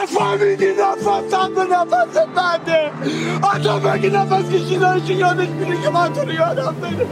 نفهمیدی نفسم به نفس بنده. حتی بگی نفس کشیدنش یادش میره که من تو رو یادم بره.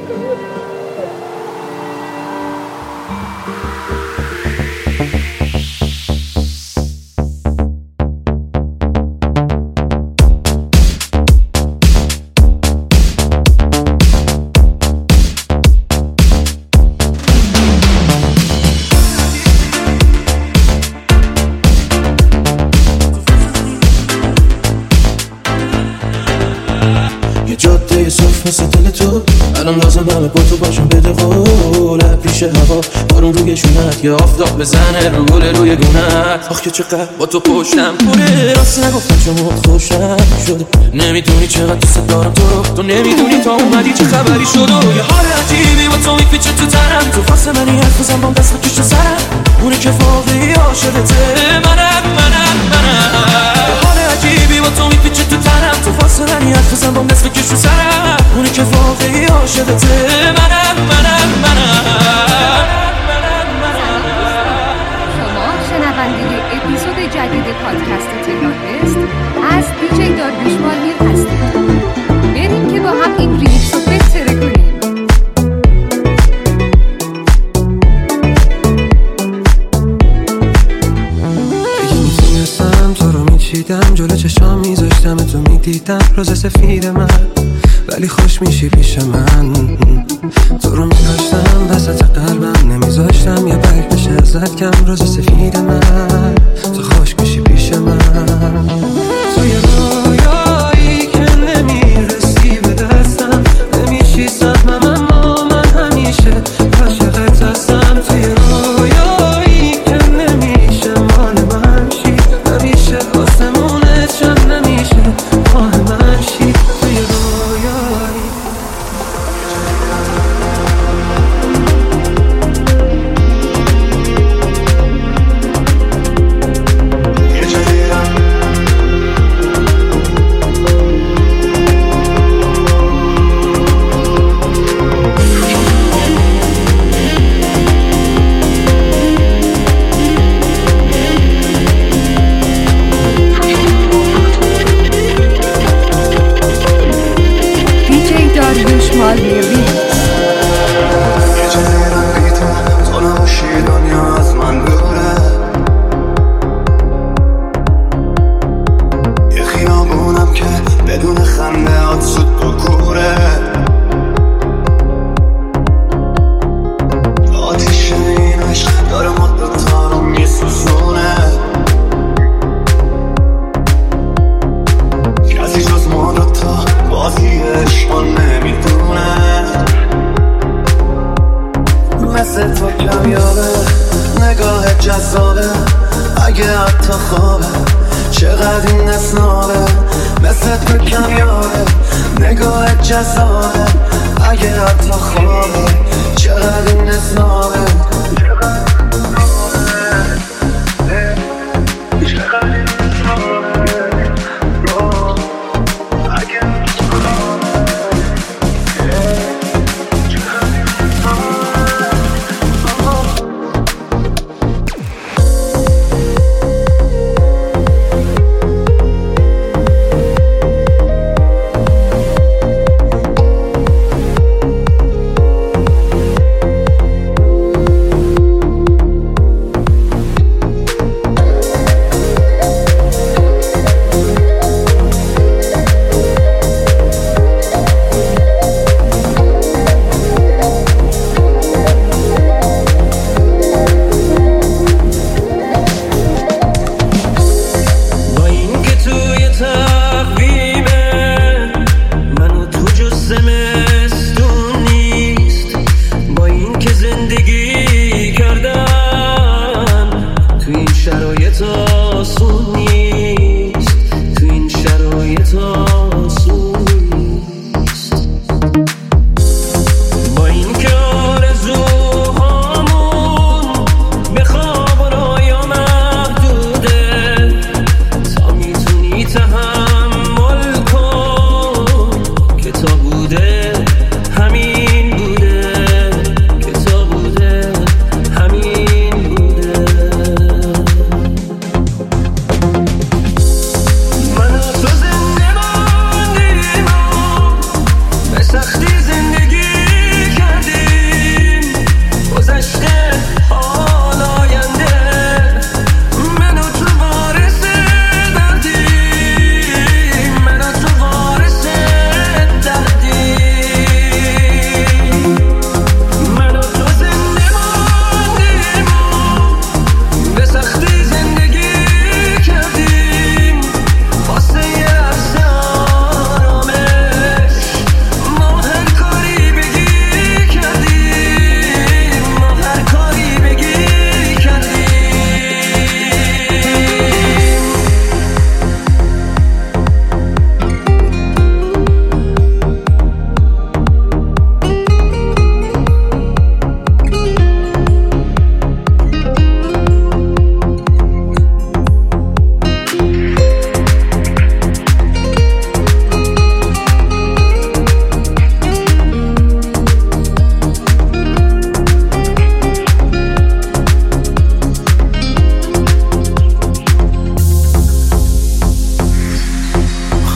مثل دل تو الان لازم همه با تو باشم بده قول پیش هوا بارون روی شونت یه آفتاب بزنه رو گل روی گونت آخ که چقدر با تو پشتم پوره راستی نگفتم شما خوشم شده نمیدونی چقدر دوست دارم تو رو تو نمیدونی تا اومدی چه خبری شد و یه حال عجیبی با تو میپیچه تو تنم تو فاصله منی حرف بزن بام دست بکش تو سرم اونه که واقعی عاشقته منم یه حال عجیبی با تو میپیچه تو تنم تو فاصله منی حرف بزن بام دست بکش تو سرم اونه که واقعی عاشقته منم شما شنونده اپیزود جدید پادکست تهران است از دیجی داریوش مالمیر هستید. بریم که با هم این ریمیکس رو بهتره کنیم. اگه میتونستم تو رو میچیدم جلو چشام میذاشتم تو میدیدم روز سفید من ولی خوش میشی پیش من تو رو میداشتم وسط قلبم نمیذاشتم یه برگ بشه ازت کم روز سفید من تو خوش میشی پیش من تو یه رویایی که نمیرسی به دستم نمیشی سهمم اما من همیشه عاشقت هستم تو یه رویایی که نمیشه مال من شی نمیشه آسمونت شم نمیشه ماه من شی تو یه رویایی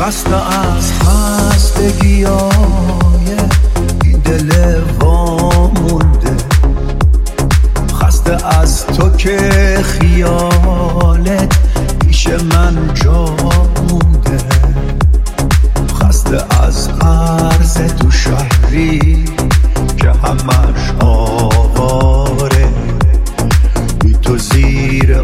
خسته از خستگیای این دل وامونده، خسته از تو که خیالت پیش من جا مونده، خسته از عرض تو شهری که همش آواره، بی تو زیر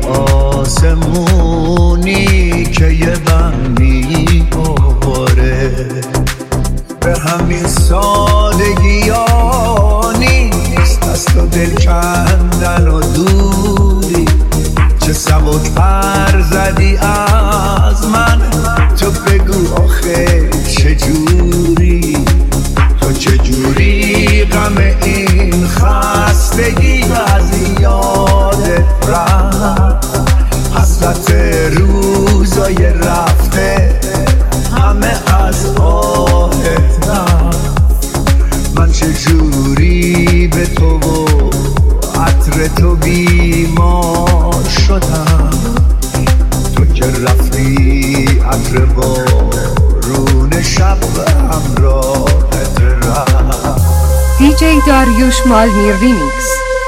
آسمونی که یه بم میباره، به همین سادگی ها نیست از تو دل کندن و دوری، چه سبک پر زدی از من، تو بگو آخه چجوری، تو چجوری غم این خستگی از یادت رفت، حسرت روزای رفته همه از آهت رفت، من چجوری به تو و عطر تو بیمار شدم، تو که رفتی عطر بارون شب همراهت رفت. دیجی داریوش مالمی ریمیکس.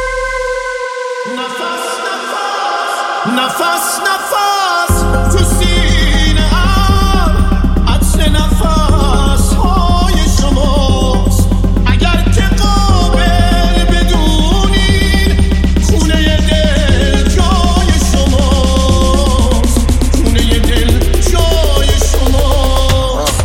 نفس تو سینه ام، عطر نفس های شماست، اگر که قابل بدونین خونه دل جای شماست، خونه دل جای شماست.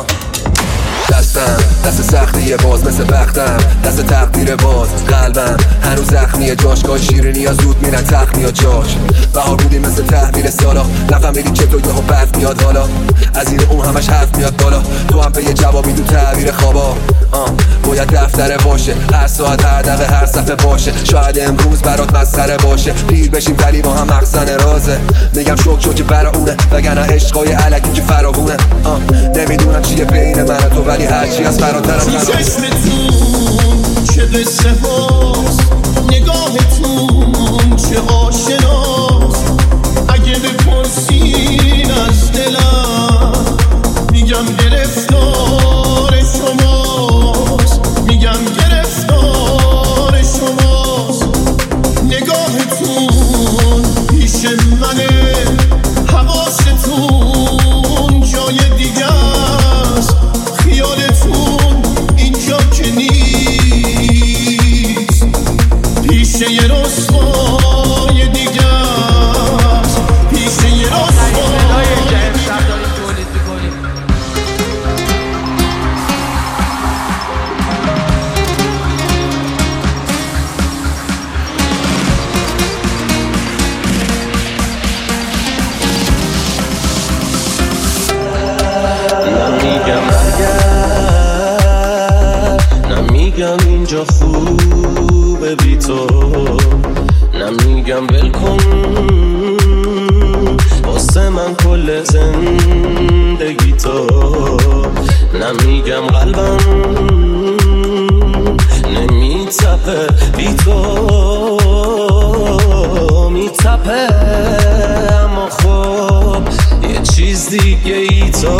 دست سختیه باز مثل بختم، دست تقدیر باز قلبم هنوز زخمیه، جاشگاه شیرینی ها زود میرن تخمی ها جاش، بهار بودی مثل تحویل سالا، نفهمیدی چطور یهو بد میاد حالا، از این اون همش حرف میاد بالا، تو هم به یه جوابی تو تعبیر خوابا، باید دفتره باشه، هر ساعت هر دقیقه هر صفحه باشه، شاید امروز برات مسخره باشه، پیر بشیم ولی با هم مخزن رازه، میگم شوک برا اونه، وگرنه عشقای علکی که فراوونه، نمیدونم چیه بین من و تو ولی هرچی از فراترم تو چشمتون چه قصه هاست، نگاهتون چه آشناست، اگه بپرسین از دلم میگم گرفتار شماست، میگم گرفتار شماست، نگاهتون پیش منه، حواستون جای دیگه است، خیالتون اینجا که نیست، پیش یه رسوای دیگه است، پیش یه رسوای دیگه است. نمیگم اینجا خوبه بی تو، نمیگم بلکن واسه من کل زندگی تو، نمیگم قلبم نمیتپه بی تو، میتپه اما خب یه چیز دیگه ای تو،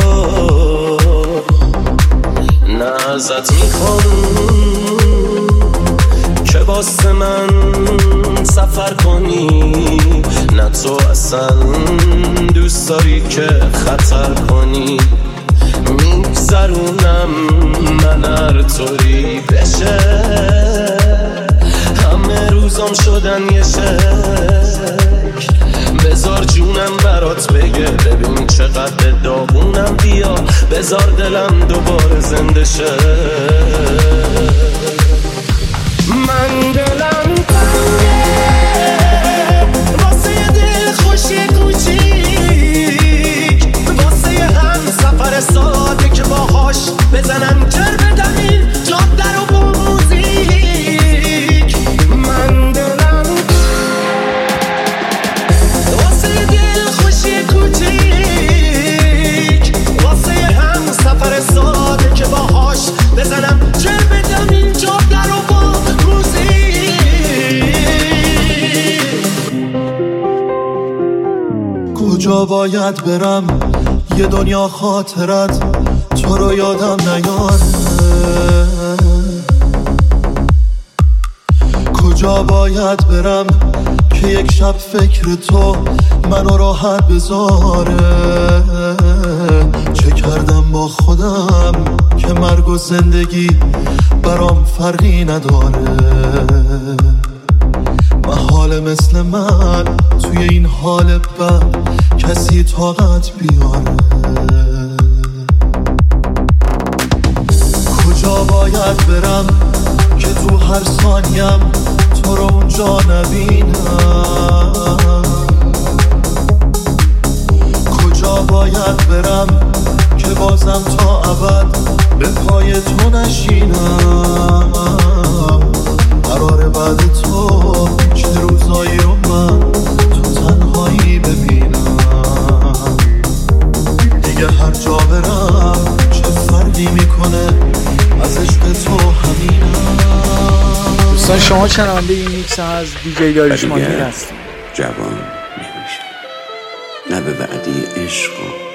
نه ازت میخوام که واسه من سفر کنی، نه تو اصلا دوست داری که خطر کنی، میگذرونم من هر طوری بشه، همه روزام شدن یه شک، بذار جونم برات بگه ببین چقدر داغونم، بیا بذار دلم دوباره زنده شه، من دلم تنگه واسه یه دل خوشی کوچیک، واسه یه هم سفر ساده که باهاش بزنم جر بدم این جاده رو با موزیک، من دلم واسه یه دل خوشی کوچیک، واسه یه هم سفر ساده که باهاش بزنم جر بدم این جاده رو با موزیک. کجا باید برم یه دنیا خاطرت تو رو یادم نیاره. کجا باید برم که یک شب فکر تو منو راحت بذاره؟ چه کردم با خودم که مرگ و زندگی برام فرقی نداره؟ محال مثل من توی این حال بد کسی طاقت بیاره. کجا باید برم که تو هر ثانیم تو رو اونجا نبینم؟ کجا باید برم که بازم تا ابد به پای تو نشینم؟ قراره بعد تو چه روزایی رو من تو تنهایی ببینم؟ دیگه هر جا برم چه فرقی میکنه از عشق تو همینم. دوستان شما شنونده این میکس از دیجی داریوش ماهیر هستید. جوان نمیشه، نه به وعده عشق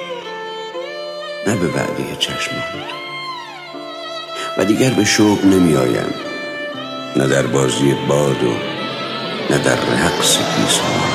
نه به وعده چشمان، و دیگر به شوق نمی آیم، نه در بازی باد و نه در رقص پیسان.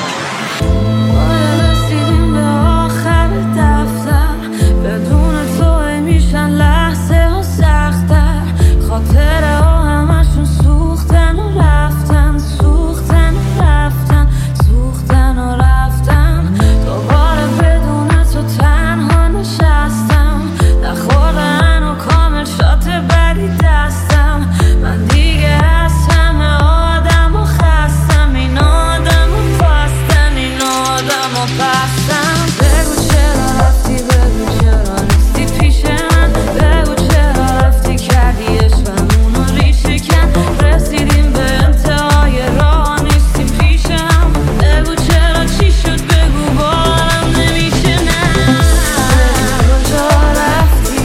رسیدیم به آخر دفتر، بدون تو میشن لحظه ها سختر. خاطره ها همشون سوختن و رفتن، سوختن و رفتن، سوختن و رفتن. دوباره بدون تو تنها نشستم، نخوردن و کامل شات بدی دستم. من دیگه از همه آدم و خستم، این آدم و پستم، این آدم و پستم. بگو چرا رفتی، بگو چرا نیستی پیش من، بگو چرا رفتی کردی عشقمونو ریشه کن. رسیدیم به انتهای راه نیستیم پیش هم، بگو چرا چی شد، بگو بارم نمیشه. نه کجا رفتی،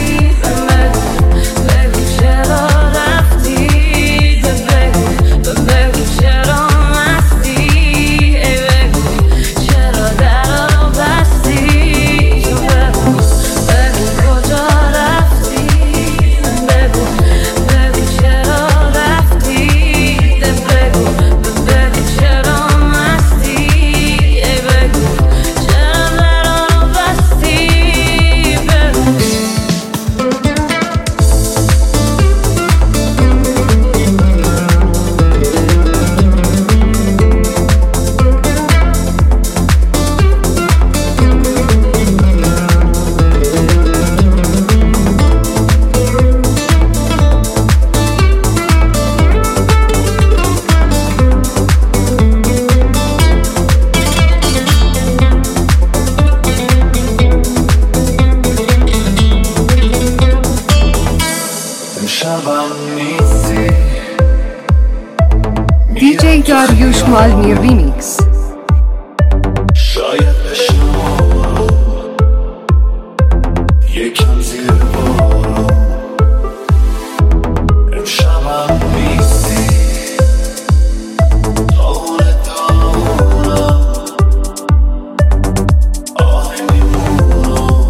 بگو چرا رفتی، بگو چرا مستی، ای بگو چرا درا رو بستی. بگو کجا رفتی، بگو چرا رفتی، بگو چرا مستی، ای بگو چرا درا رو بستی. دیجی داریوش ماهیر ریمیکس. شاید بشم یکم زیر بارم، امشبم نیستی داغونه دارم، آهی میمونم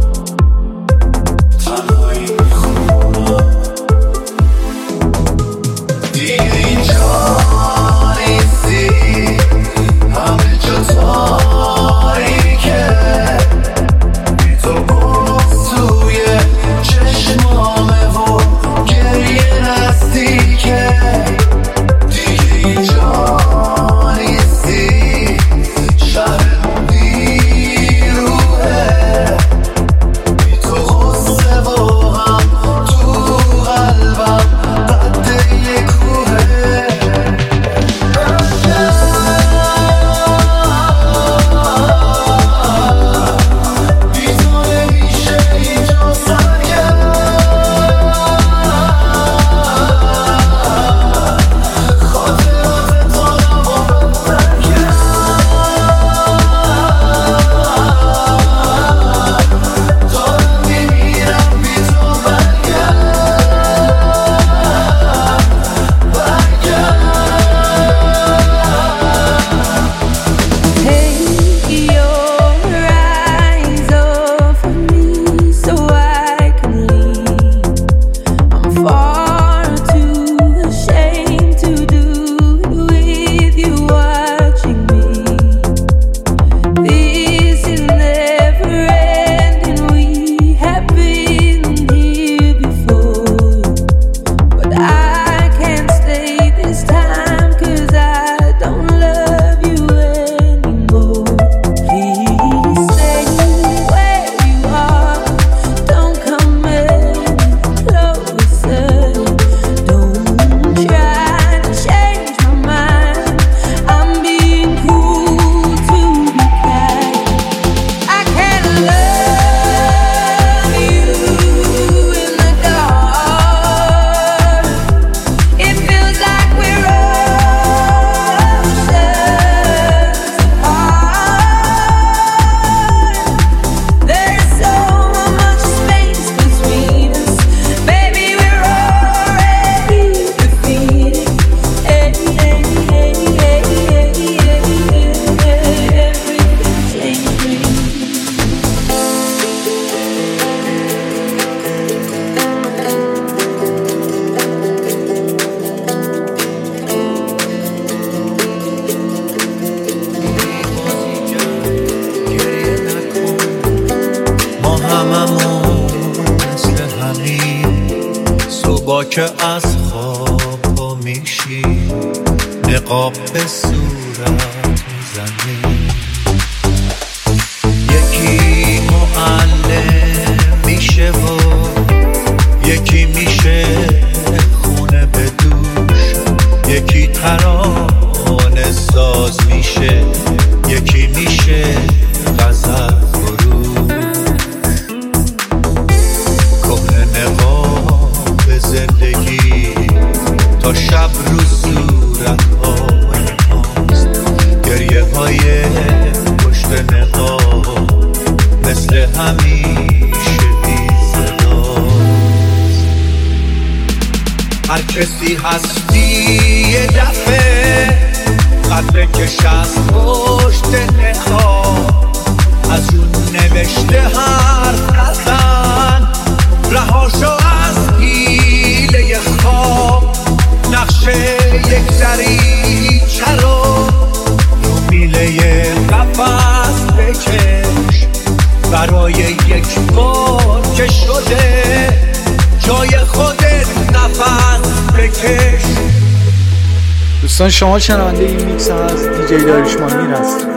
تنهایی میخونم. دیگه اینجا نیستی هممون مثل همین صبح که از خواب پا میشی نقاب به صورت میزنی یکی معلم میشه و یکی میشه خونه به دوش یکی ترانه ساز میشه یکی میشه غزل فروش کهنه نقاب زندگی تا شب رو صورت های ماست گریه های پشت نقاب مثل همیشه بی صداست هر کسی هستی یه دفعه قدر کش از پشت نقاب از اون نوشته حرف نزن رهاشو از حیله خواب نقشه یک دریچه رو میله قفس بکش برای یک بار که شده جای خودت نفس بکش. دوستان شما شنونده این میکس از دیجی داریوش میر هست.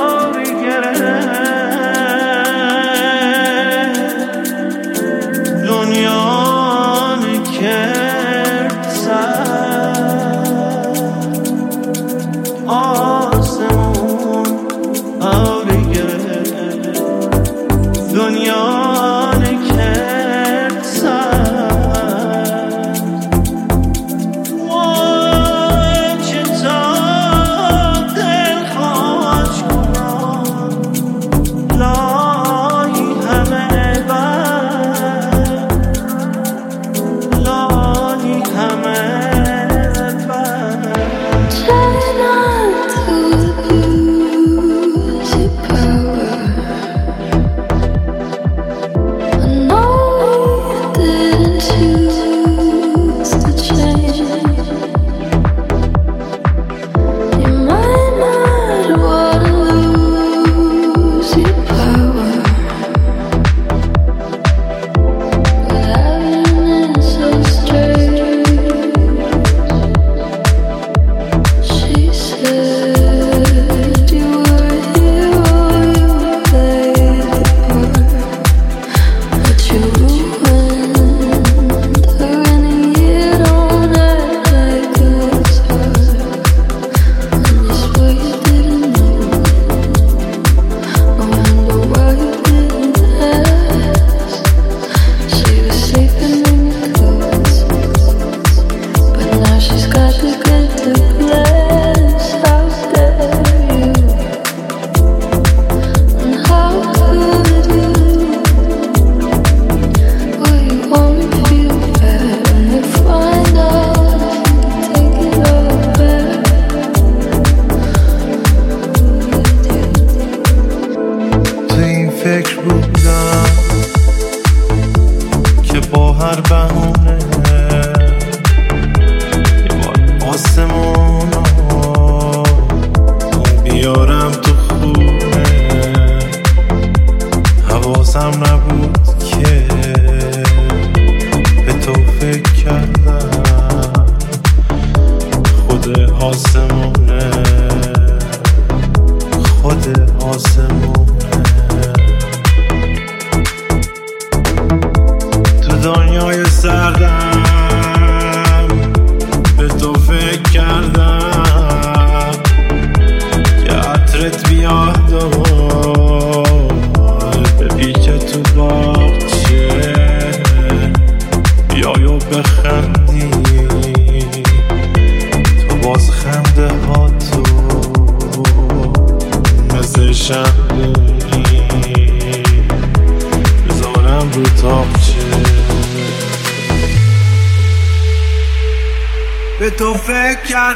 به تو فکر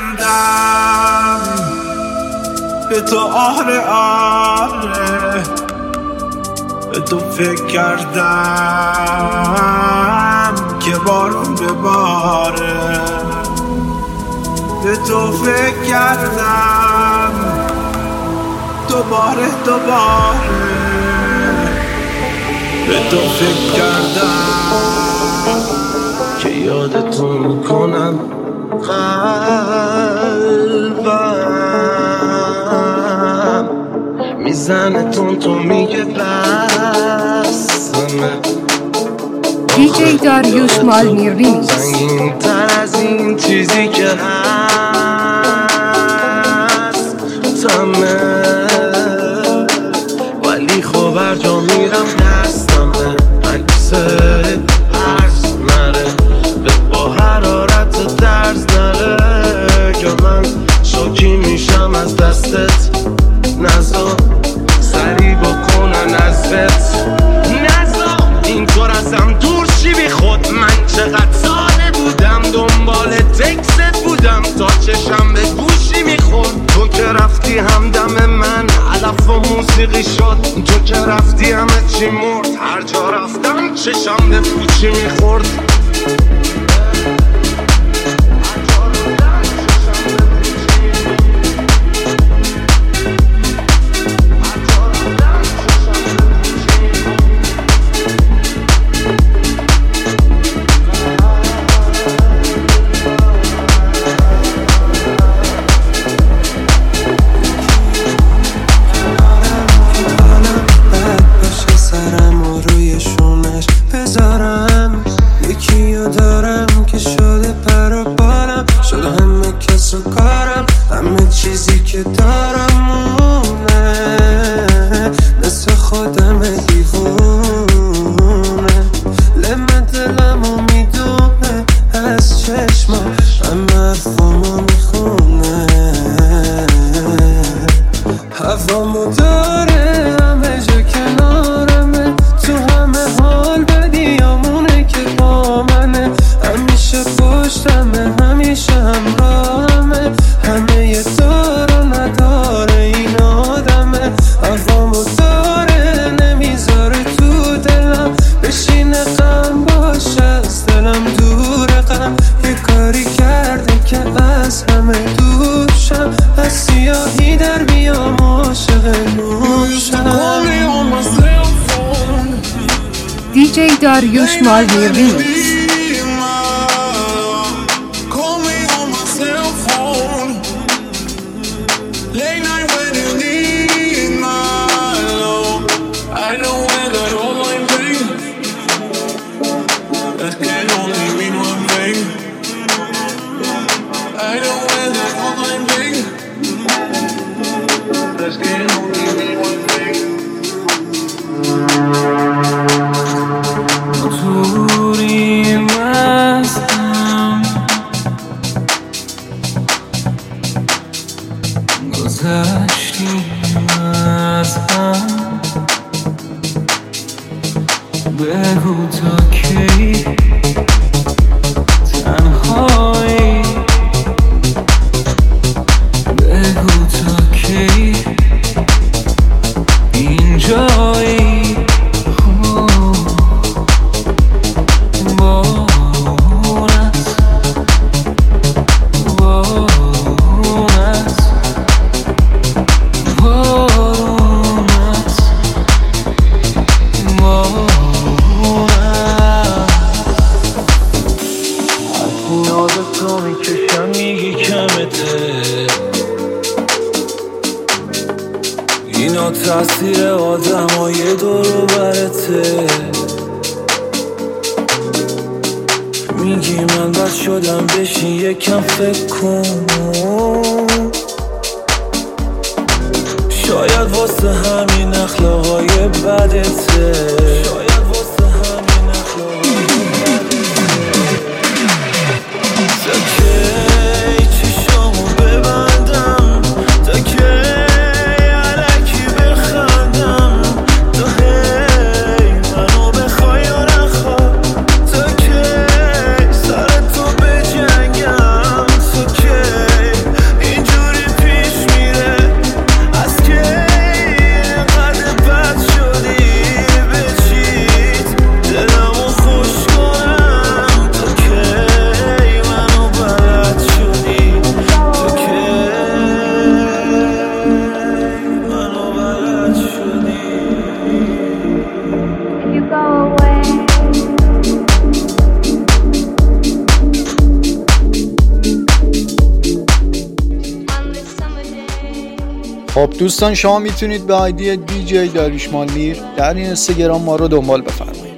کردم به تو آره آره به تو فکر کردم که بارون بباره به تو فکر کردم دوباره به تو فکر کردم که یادتون میکنم قلبم میزنه تون میگه بسمه دیجی داریوش مالمیر ریمیکس سنگین تر از این چیزی که هست تمه ولی خب هر جا میرم دستمه عکسه عرض نره با حرارت درز نره که من شوکی میشم از دستت نزا سری بکنن ازت نزا اینطور ازم دور شی بی خود من چقدر ساله بودم دنبال تکست بودم تا چشم به گوشی میخورد تو که رفتی همدم من علف و موسیقی شد تو که رفتی همه چی مرد هر جا رفتم چشم به پوچی میخورد دیجی داریوش مالمیر ریمیکس بگو تا کی تنهایی بگو تا کی اینجایی اینا تاثیر آدم های دورو برته میگی من بد شدم بشین یکم فکر کن شاید واسه همین اخلاقای بدته شاید واسه همین اخلاقای بدته چشامو ببندم تا که bitch خب دوستان، شما میتونید به آیدی DJ داریوش مالمیر در این اینستاگرام ما رو دنبال بفرمایید.